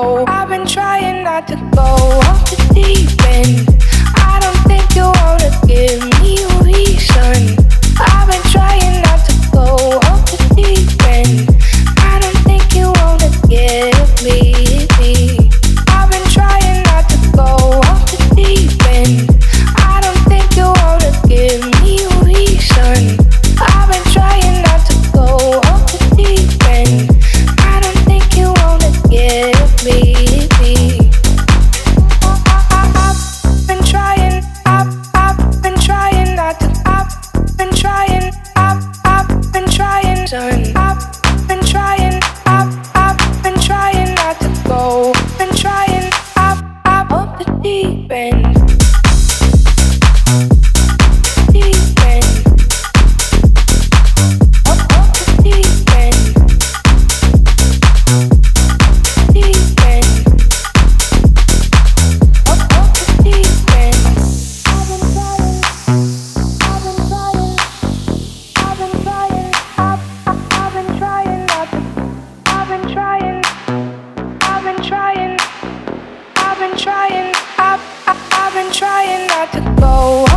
go. I've been trying not to go off the deep end. I don't think you wanna give me a reason. I've been trying not to go off the deep end. I don't think you wanna give me. I've been trying not to go off the deep end. I don't think you wanna give me a reason. I've been trying not to go off the deep end. I don't think you wanna give me. I've been trying not to. I've been trying, son. I've been trying not to go. Been trying, off the deep end. I've been trying not to go.